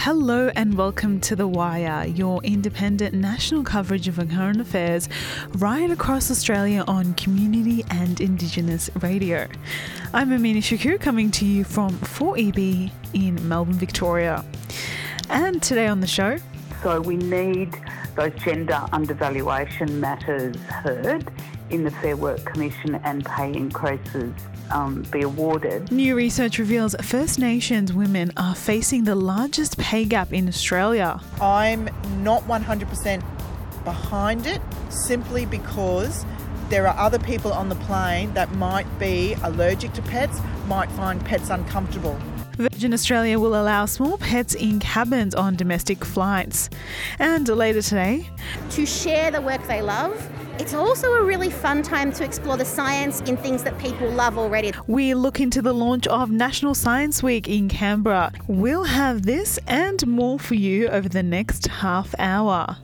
Hello and welcome to The Wire, your independent national coverage of current affairs right across Australia on community and Indigenous radio. I'm Amina Shakur, coming to you from 4EB in Melbourne, Victoria. And today on the show... So we need those gender undervaluation matters heard in the Fair Work Commission and pay increases be awarded. New research reveals First Nations women are facing the largest pay gap in Australia. I'm not 100% behind it simply because there are other people on the plane that might be allergic to pets, might find pets uncomfortable. Virgin Australia will allow small pets in cabins on domestic flights. And later today... to share the work they love. It's also a really fun time to explore the science in things that people love already. We look into the launch of National Science Week in Canberra. We'll have this and more for you over the next half hour.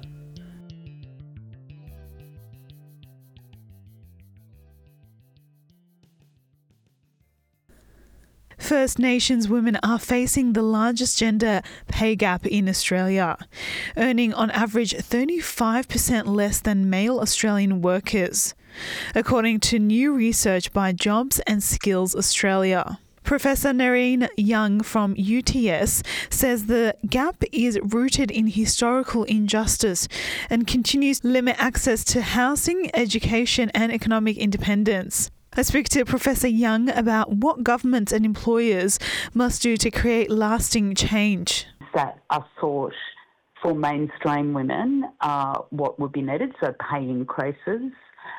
First Nations women are facing the largest gender pay gap in Australia, earning on average 35% less than male Australian workers, according to new research by Jobs and Skills Australia. Professor Nerine Young from UTS says the gap is rooted in historical injustice and continues to limit access to housing, education and economic independence. I speak to Professor Young about what governments and employers must do to create lasting change. That are sought for mainstream women are what would be needed, so pay increases,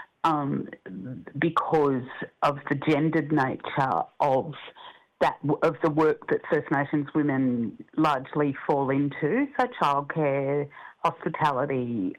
because of the gendered nature of the work that First Nations women largely fall into, so childcare, hospitality,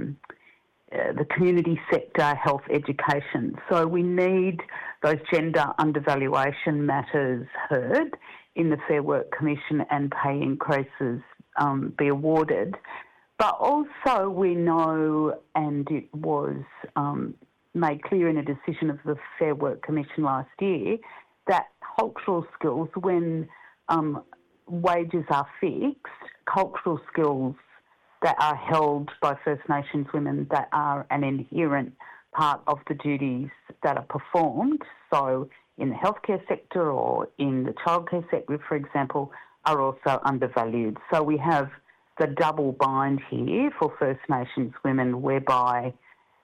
the community sector, health, education. So we need those gender undervaluation matters heard in the Fair Work Commission and pay increases be awarded. But also we know, and it was made clear in a decision of the Fair Work Commission last year, that cultural skills, when wages are fixed, cultural skills that are held by First Nations women that are an inherent part of the duties that are performed, so in the healthcare sector or in the childcare sector, for example, are also undervalued. So we have the double bind here for First Nations women whereby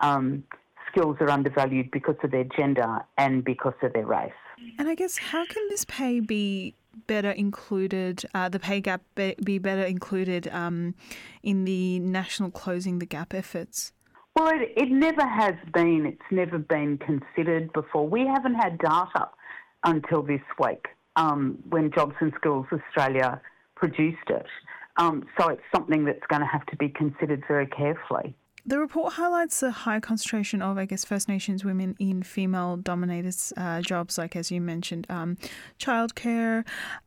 skills are undervalued because of their gender and because of their race. And I guess how can this pay be better included, the pay gap be better included in the national Closing the Gap efforts? Well, it never has been. It's never been considered before. We haven't had data until this week when Jobs and Skills Australia produced it. So it's something that's going to have to be considered very carefully. The report highlights the high concentration of, First Nations women in female-dominated jobs, like as you mentioned, childcare.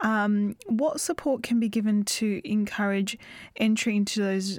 What support can be given to encourage entry into those,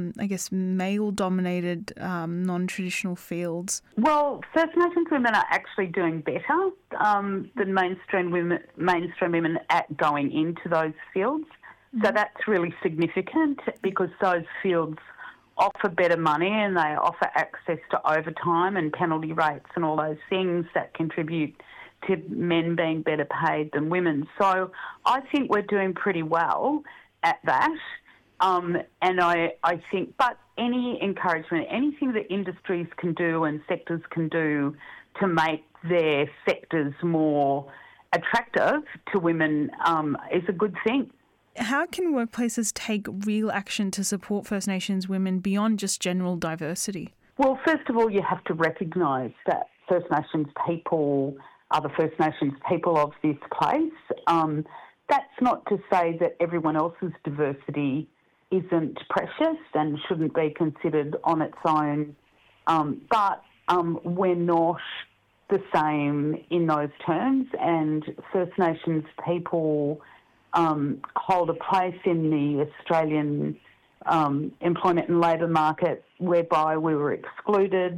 male-dominated, non-traditional fields? Well, First Nations women are actually doing better than mainstream women at going into those fields. So that's really significant because those fields offer better money and they offer access to overtime and penalty rates and all those things that contribute to men being better paid than women. So I think we're doing pretty well at that. And I think, but any encouragement, anything that industries can do and sectors can do to make their sectors more attractive to women is a good thing. How can workplaces take real action to support First Nations women beyond just general diversity? Well, first of all, you have to recognise that First Nations people are the First Nations people of this place. That's not to say that everyone else's diversity isn't precious and shouldn't be considered on its own, but we're not the same in those terms, and First Nations people hold a place in the Australian employment and labour market whereby we were excluded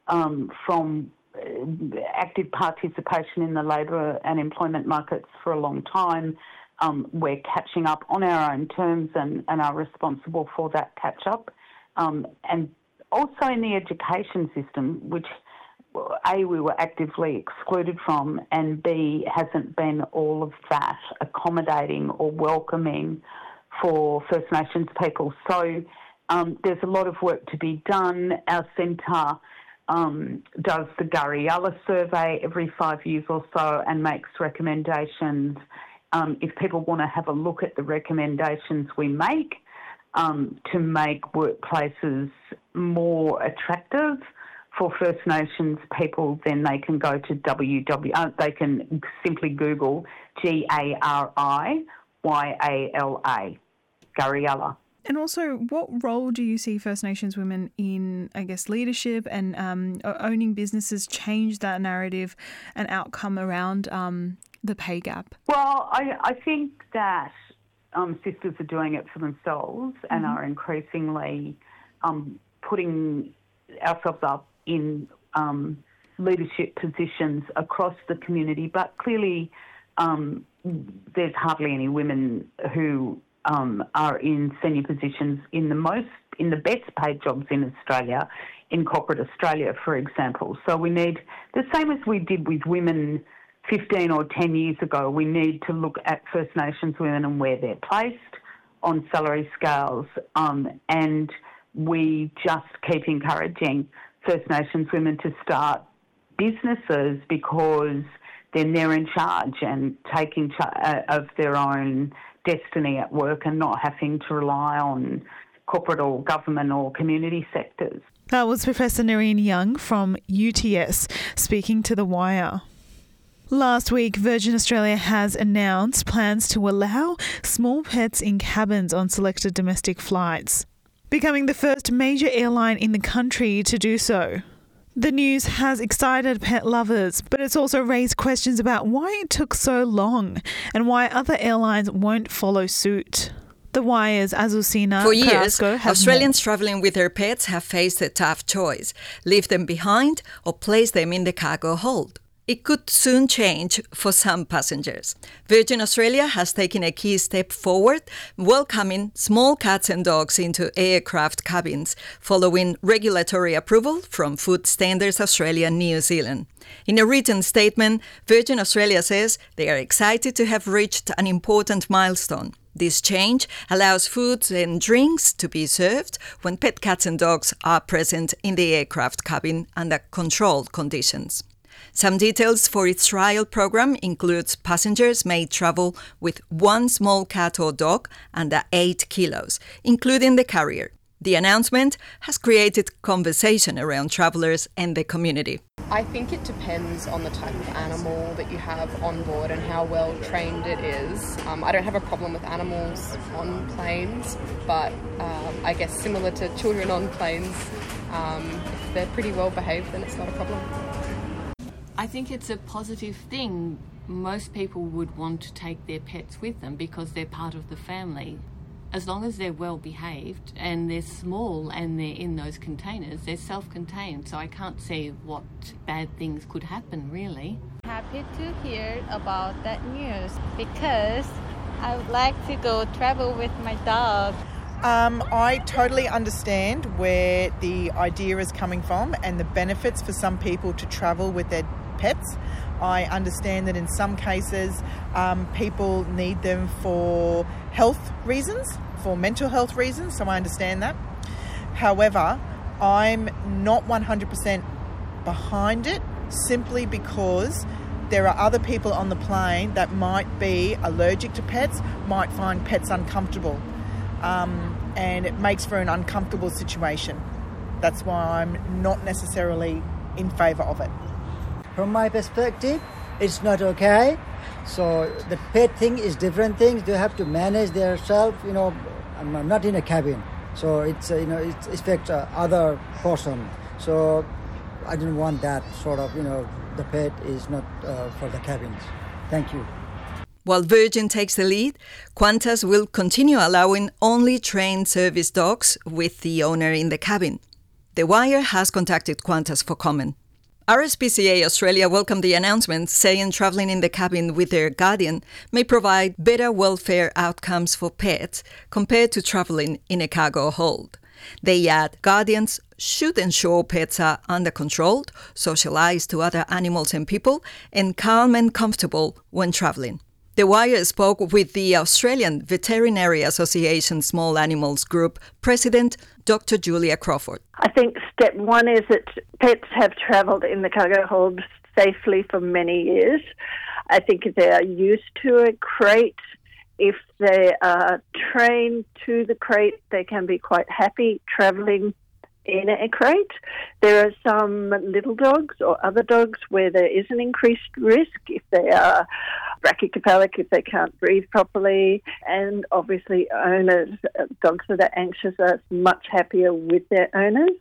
from active participation in the labour and employment markets for a long time. we're catching up on our own terms and are responsible for that catch-up. And also in the education system, which A, we were actively excluded from, and B, hasn't been all of that accommodating or welcoming for First Nations people. So there's a lot of work to be done. Our centre does the Gariella survey every 5 years or so and makes recommendations. If people want to have a look at the recommendations we make to make workplaces more attractive for First Nations people, then they can go to they can simply Google GariYala, Gariella. And also, what role do you see First Nations women in, I guess, leadership and owning businesses change that narrative and outcome around the pay gap? Well, I think that sisters are doing it for themselves and are increasingly putting ourselves up in leadership positions across the community. But clearly there's hardly any women who are in senior positions in the best paid jobs in Australia, in corporate Australia, for example. So we need, the same as we did with women 15 or 10 years ago, we need to look at First Nations women and where they're placed on salary scales, and we just keep encouraging First Nations women to start businesses because then they're in charge and taking charge of their own destiny at work and not having to rely on corporate or government or community sectors. That was Professor Nerine Young from UTS speaking to The Wire. Last week, Virgin Australia has announced plans to allow small pets in cabins on selected domestic flights, becoming the first major airline in the country to do so. The news has excited pet lovers, but it's also raised questions about why it took so long and why other airlines won't follow suit. The Wire's Azucena For years, Carrasco has Australians travelling with their pets have faced a tough choice: leave them behind or place them in the cargo hold. It could soon change for some passengers. Virgin Australia has taken a key step forward, welcoming small cats and dogs into aircraft cabins, following regulatory approval from Food Standards Australia and New Zealand. In a written statement, Virgin Australia says they are excited to have reached an important milestone. This change allows foods and drinks to be served when pet cats and dogs are present in the aircraft cabin under controlled conditions. Some details for its trial program includes passengers may travel with one small cat or dog under 8 kilos, including the carrier. The announcement has created conversation around travellers and the community. I think it depends on the type of animal that you have on board and how well trained it is. I don't have a problem with animals on planes, but I guess similar to children on planes, if they're pretty well behaved, then it's not a problem. I think it's a positive thing. Most people would want to take their pets with them because they're part of the family. As long as they're well behaved and they're small and they're in those containers, they're self-contained, so I can't see what bad things could happen, really. Happy to hear about that news because I would like to go travel with my dog. I totally understand where the idea is coming from and the benefits for some people to travel with their pets. I understand that in some cases people need them for health reasons, for mental health reasons, so I understand that. However, I'm not 100% behind it simply because there are other people on the plane that might be allergic to pets, might find pets uncomfortable. And it makes for an uncomfortable situation. That's why I'm not necessarily in favour of it. From my perspective, it's not okay. So the pet thing is different things. They have to manage themselves. I'm not in a cabin, so it affects other person. So I didn't want that sort of. The pet is not for the cabins. Thank you. While Virgin takes the lead, Qantas will continue allowing only trained service dogs with the owner in the cabin. The Wire has contacted Qantas for comment. RSPCA Australia welcomed the announcement, saying travelling in the cabin with their guardian may provide better welfare outcomes for pets compared to travelling in a cargo hold. They add guardians should ensure pets are under control, socialised to other animals and people, and calm and comfortable when travelling. The Wire spoke with the Australian Veterinary Association Small Animals Group President, Dr. Julia Crawford. I think step one is that pets have travelled in the cargo hold safely for many years. I think if they are used to a crate, if they are trained to the crate, they can be quite happy travelling in a crate. There are some little dogs or other dogs where there is an increased risk if they are brachycephalic, if they can't breathe properly, and obviously owners, dogs that are anxious are much happier with their owners.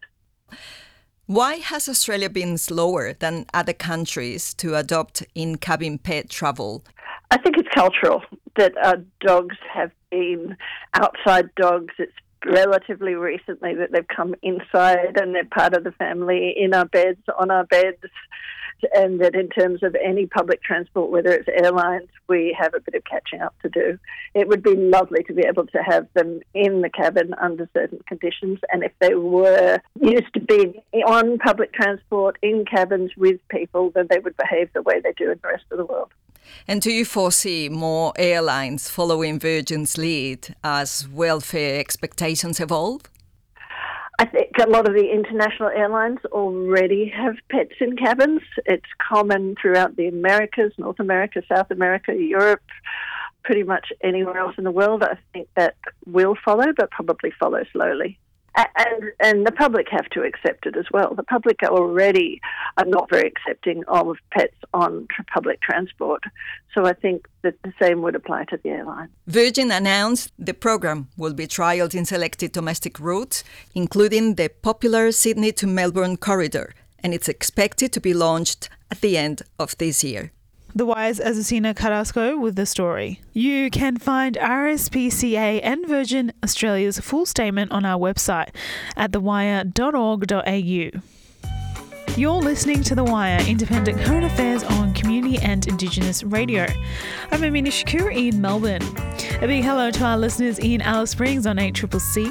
Why has Australia been slower than other countries to adopt in-cabin pet travel? I think it's cultural that dogs have been outside dogs. It's relatively recently that they've come inside and they're part of the family, in our beds, on our beds, and that in terms of any public transport, whether it's airlines, we have a bit of catching up to do. It would be lovely to be able to have them in the cabin under certain conditions, and if they were used to being on public transport in cabins with people, then they would behave the way they do in the rest of the world. And do you foresee more airlines following Virgin's lead as welfare expectations evolve? I think a lot of the international airlines already have pets in cabins. It's common throughout the Americas, North America, South America, Europe, pretty much anywhere else in the world. I think that will follow, but probably follow slowly. And the public have to accept it as well. The public already are not very accepting of pets on public transport. So I think that the same would apply to the airline. Virgin announced the program will be trialled in selected domestic routes, including the popular Sydney to Melbourne corridor, and it's expected to be launched at the end of this year. The Wire's Azucena Carrasco with the story. You can find RSPCA and Virgin Australia's full statement on our website at thewire.org.au. You're listening to The Wire, independent current affairs on community and Indigenous radio. I'm Amina Shakur in Melbourne. A big hello to our listeners in Alice Springs on 8CCC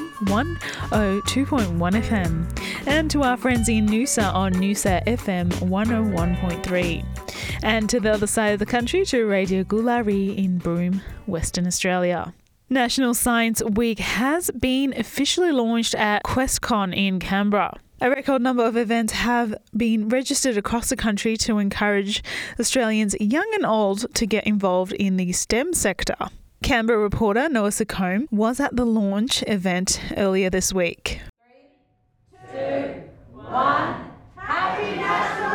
102.1 FM and to our friends in Noosa on Noosa FM 101.3 and to the other side of the country to Radio Gulari in Broome, Western Australia. National Science Week has been officially launched at QuestCon in Canberra. A record number of events have been registered across the country to encourage Australians young and old to get involved in the STEM sector. Canberra reporter Noah Sacombe was at the launch event earlier this week. 3, 2, 1, Happy National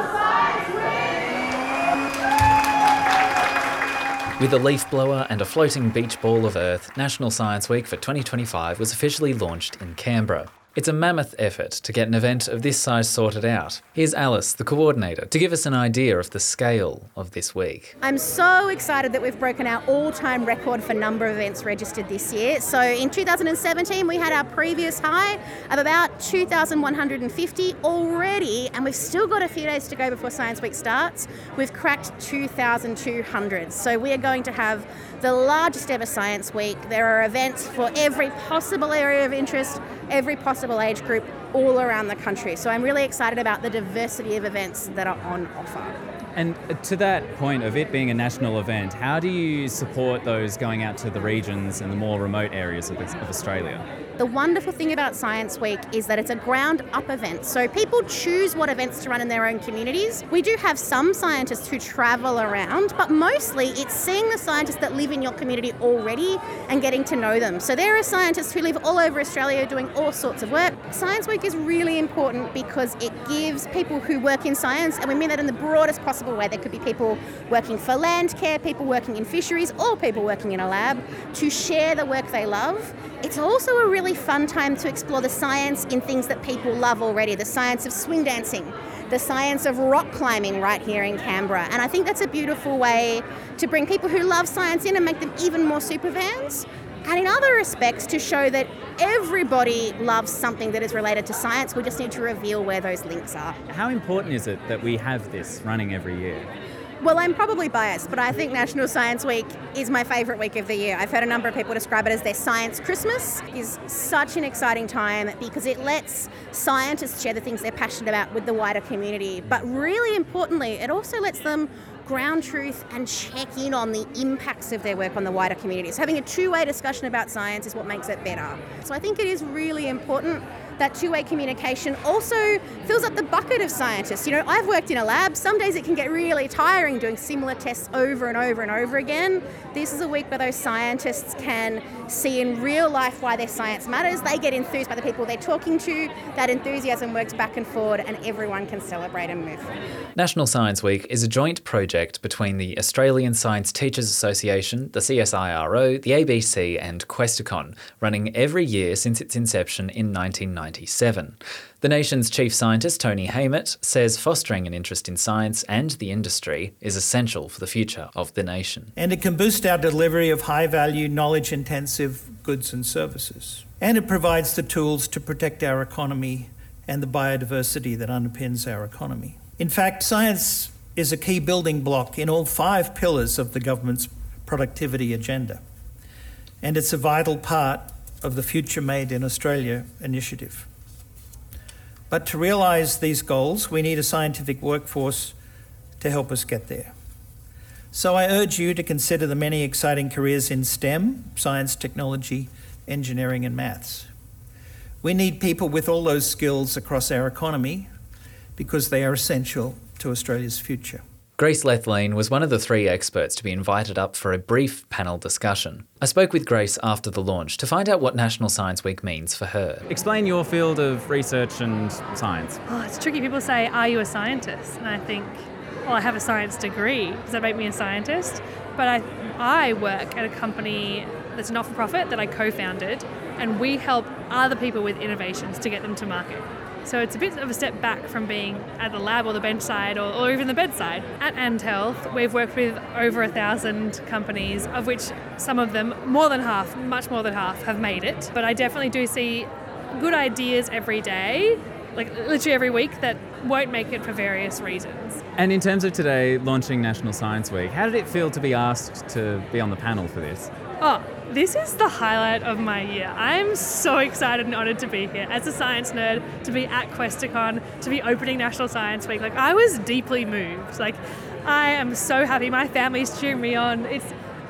Science Week! With a leaf blower and a floating beach ball of earth, National Science Week for 2025 was officially launched in Canberra. It's a mammoth effort to get an event of this size sorted out. Here's Alice, the coordinator, to give us an idea of the scale of this week. I'm so excited that we've broken our all-time record for number of events registered this year. So in 2017, we had our previous high of about 2,150 already, and we've still got a few days to go before Science Week starts. We've cracked 2,200. So we are going to have the largest ever Science Week. There are events for every possible area of interest, every possible age group, all around the country. So I'm really excited about the diversity of events that are on offer. And to that point of it being a national event, how do you support those going out to the regions and the more remote areas of Australia? The wonderful thing about Science Week is that it's a ground-up event, so people choose what events to run in their own communities. We do have some scientists who travel around, but mostly it's seeing the scientists that live in your community already and getting to know them. So there are scientists who live all over Australia doing all sorts of work. Science Week is really important because it gives people who work in science, and we mean that in the broadest possible way. There could be people working for land care, people working in fisheries, or people working in a lab, to share the work they love. It's also a really fun time to explore the science in things that people love already, the science of swing dancing, the science of rock climbing right here in Canberra. And I think that's a beautiful way to bring people who love science in and make them even more super fans. and in other respects to show that everybody loves something that is related to science. We just need to reveal where those links are. How important is it that we have this running every year? Well, I'm probably biased, but I think National Science Week is my favourite week of the year. I've heard a number of people describe it as their Science Christmas. It is such an exciting time because it lets scientists share the things they're passionate about with the wider community. But really importantly, it also lets them ground truth and check in on the impacts of their work on the wider community. So having a two-way discussion about science is what makes it better. So I think it is really important that two-way communication also fills up the bucket of scientists. You know, I've worked in a lab. Some days it can get really tiring doing similar tests over and over and over again. This is a week where those scientists can see in real life why their science matters. They get enthused by the people they're talking to. That enthusiasm works back and forward and everyone can celebrate and move forward. National Science Week is a joint project between the Australian Science Teachers Association, the CSIRO, the ABC and Questacon, running every year since its inception in 1997. The nation's chief scientist, Tony Haymet, says fostering an interest in science and the industry is essential for the future of the nation. And it can boost our delivery of high-value, knowledge-intensive goods and services. And it provides the tools to protect our economy and the biodiversity that underpins our economy. In fact, science is a key building block in all 5 pillars of the government's productivity agenda. And it's a vital part of the Future Made in Australia initiative. But to realise these goals, we need a scientific workforce to help us get there. So I urge you to consider the many exciting careers in STEM, science, technology, engineering and maths. We need people with all those skills across our economy because they are essential to Australia's future. Grace Lethlean was one of the 3 experts to be invited up for a brief panel discussion. I spoke with Grace after the launch to find out what National Science Week means for her. Explain your field of research and science. Oh, it's tricky. People say, are you a scientist? And I think, well, I have a science degree. Does that make me a scientist? But I work at a company that's a not-for-profit that I co-founded, and we help other people with innovations to get them to market. So it's a bit of a step back from being at the lab or the bench side or even the bedside. At Ant Health, we've worked with over 1,000 companies, of which some of them, more than half, much more than half, have made it. But I definitely do see good ideas every day, like literally every week, that won't make it for various reasons. And in terms of today, launching National Science Week, how did it feel to be asked to be on the panel for this? Oh, this is the highlight of my year. I'm so excited and honoured to be here. As a science nerd, to be at Questacon, to be opening National Science Week. I was deeply moved. I am so happy. My family's cheering me on. It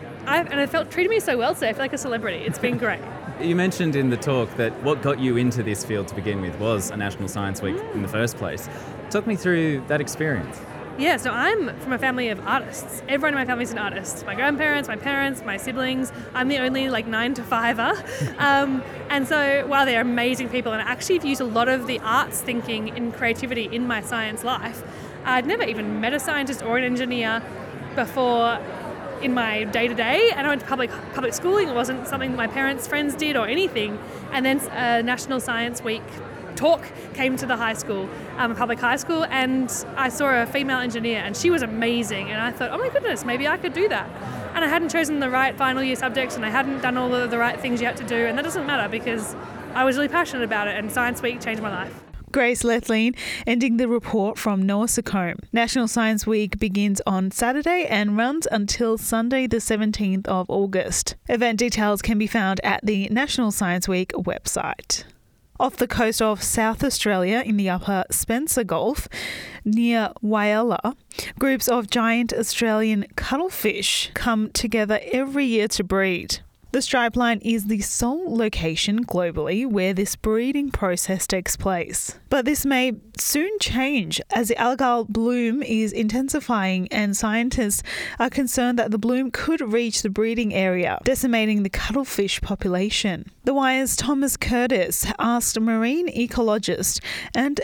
treated me so well today. I feel like a celebrity. It's been great. You mentioned in the talk that what got you into this field to begin with was a National Science Week in the first place. Talk me through that experience. Yeah, so I'm from a family of artists. Everyone in my family is an artist. My grandparents, my parents, my siblings. I'm the only 9-to-5er. And so while they're amazing people, and I actually have used a lot of the arts thinking and creativity in my science life, I'd never even met a scientist or an engineer before in my day-to-day, and I went to public schooling. It wasn't something that my parents' friends did or anything. And then National Science Week talk came to the high school, public high school, and I saw a female engineer and she was amazing, and I thought, oh my goodness, maybe I could do that. And I hadn't chosen the right final year subjects and I hadn't done all of the right things you had to do, and that doesn't matter because I was really passionate about it, and Science Week changed my life. Grace Lethlean ending the report from Noah Secombe. National Science Week begins on Saturday and runs until Sunday the 17th of August. Event details can be found at the National Science Week website. Off the coast of South Australia in the upper Spencer Gulf, near Whyalla, groups of giant Australian cuttlefish come together every year to breed. The striped line is the sole location globally where this breeding process takes place. But this may soon change as the algal bloom is intensifying, and scientists are concerned that the bloom could reach the breeding area, decimating the cuttlefish population. The Wire's Thomas Curtis asked marine ecologist and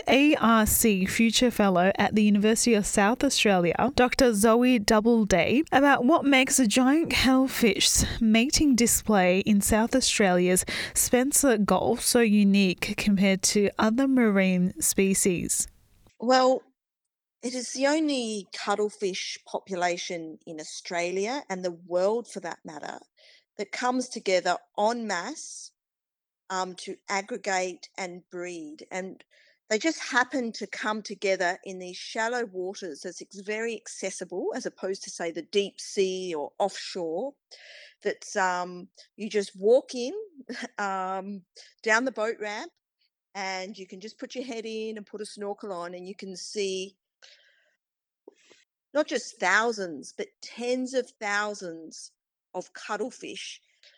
ARC Future Fellow at the University of South Australia, Dr. Zoe Doubleday, about what makes a giant cuttlefish mating display in South Australia's Spencer Gulf so unique compared to other marine species. Well, it is the only cuttlefish population in Australia and the world, for that matter, that comes together en masse to aggregate and breed. And they just happen to come together in these shallow waters as it's very accessible, as opposed to, say, the deep sea or offshore. That's you just walk in down the boat ramp, and you can just put your head in and put a snorkel on, and you can see not just thousands, but tens of thousands of cuttlefish,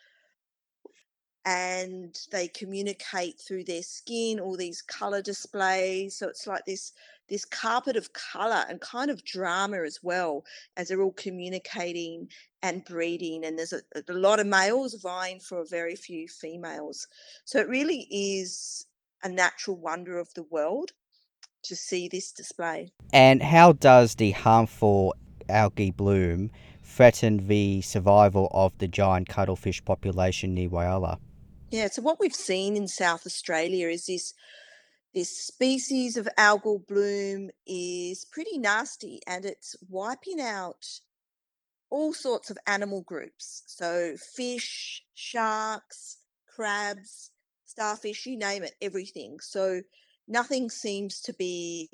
and they communicate through their skin, all these color displays. So it's like this carpet of color and kind of drama as well, as they're all communicating and breeding. And there's a lot of males vying for very few females. So it really is a natural wonder of the world to see this display. And how does the harmful algae bloom threaten the survival of the giant cuttlefish population near Whyalla? Yeah, so what we've seen in South Australia is this species of algal bloom is pretty nasty, and it's wiping out all sorts of animal groups. So fish, sharks, crabs, starfish, you name it, everything. So nothing seems to be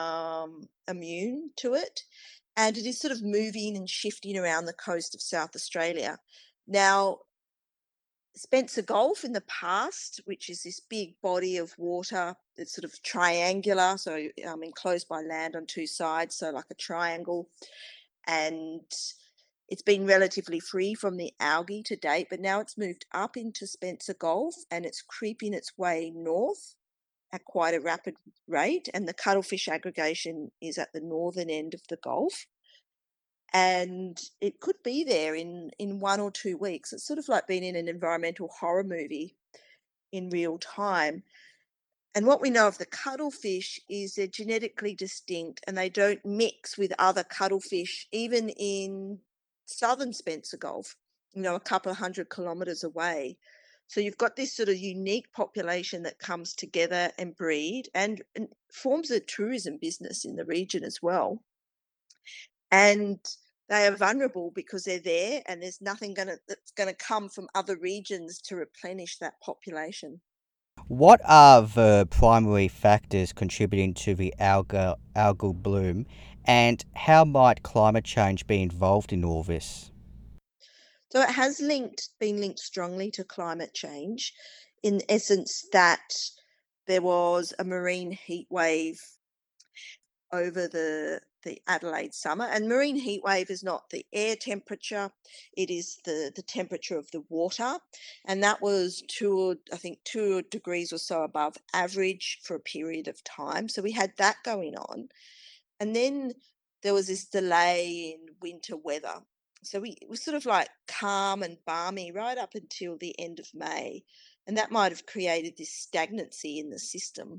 immune to it. And it is sort of moving and shifting around the coast of South Australia. Now, Spencer Gulf in the past, which is this big body of water that's sort of triangular, so enclosed by land on two sides, so like a triangle. And it's been relatively free from the algae to date, but now it's moved up into Spencer Gulf and it's creeping its way north at quite a rapid rate. And the cuttlefish aggregation is at the northern end of the Gulf. And it could be there in 1 or 2 weeks. It's sort of like being in an environmental horror movie in real time. And what we know of the cuttlefish is they're genetically distinct and they don't mix with other cuttlefish, even in southern Spencer Gulf, a couple of 100 kilometres away. So you've got this sort of unique population that comes together and breed and forms a tourism business in the region as well. And they are vulnerable because they're there and there's nothing that's going to come from other regions to replenish that population. What are the primary factors contributing to the algal bloom, and how might climate change be involved in all this? So it has been linked strongly to climate change, in essence that there was a marine heat wave over the Adelaide summer. And marine heat wave is not the air temperature, it is the temperature of the water. And that was 2 degrees or so above average for a period of time. So we had that going on. And then there was this delay in winter weather. So it was sort of like calm and balmy right up until the end of May. And that might have created this stagnancy in the system.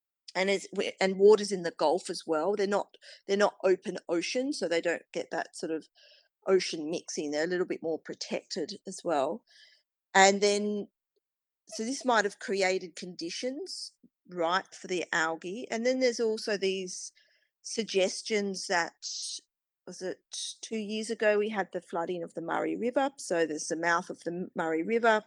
And waters in the Gulf as well. They're not open ocean, so they don't get that sort of ocean mixing. They're a little bit more protected as well. And then, so this might have created conditions ripe for the algae. And then there's also these suggestions that, was it 2 years ago, we had the flooding of the Murray River. So there's the mouth of the Murray River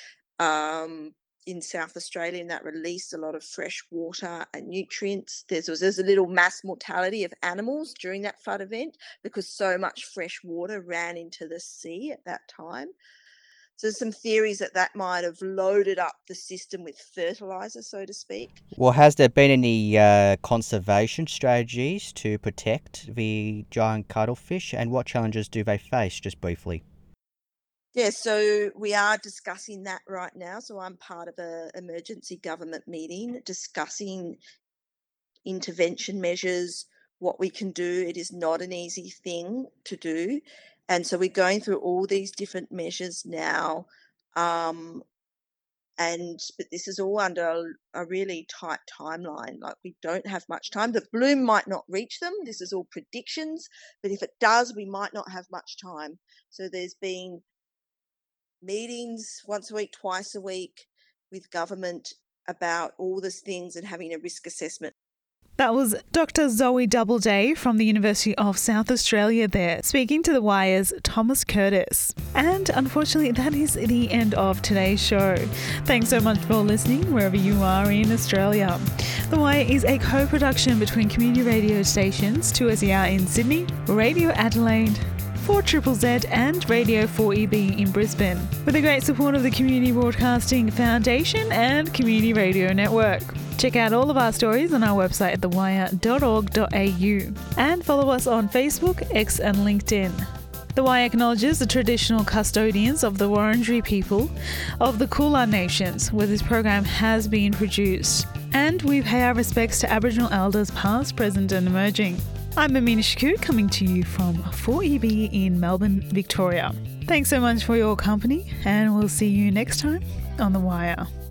in South Australia, and that released a lot of fresh water and nutrients. There's a little mass mortality of animals during that flood event because so much fresh water ran into the sea at that time. So there's some theories that might have loaded up the system with fertilizer, so to speak. Well, has there been any conservation strategies to protect the giant cuttlefish, and what challenges do they face, just briefly? Yeah, so we are discussing that right now. So I'm part of an emergency government meeting discussing intervention measures, what we can do. It is not an easy thing to do. And so we're going through all these different measures now. But this is all under a really tight timeline. Like, we don't have much time. The bloom might not reach them. This is all predictions. But if it does, we might not have much time. So there's been meetings once a week, twice a week with government about all these things and having a risk assessment. That was Dr. Zoe Doubleday from the University of South Australia there, speaking to The Wire's Thomas Curtis. And unfortunately, that is the end of today's show. Thanks so much for listening wherever you are in Australia. The Wire is a co-production between community radio stations 2SER in Sydney, Radio Adelaide, 4ZZZ and Radio 4EB in Brisbane, with the great support of the Community Broadcasting Foundation and Community Radio Network. Check out all of our stories on our website at thewire.org.au and follow us on Facebook, X and LinkedIn. The Wire acknowledges the traditional custodians of the Wurundjeri people of the Kulin Nations, where this program has been produced. And we pay our respects to Aboriginal elders past, present and emerging. I'm Amina Shakur, coming to you from 4EB in Melbourne, Victoria. Thanks so much for your company, and we'll see you next time on The Wire.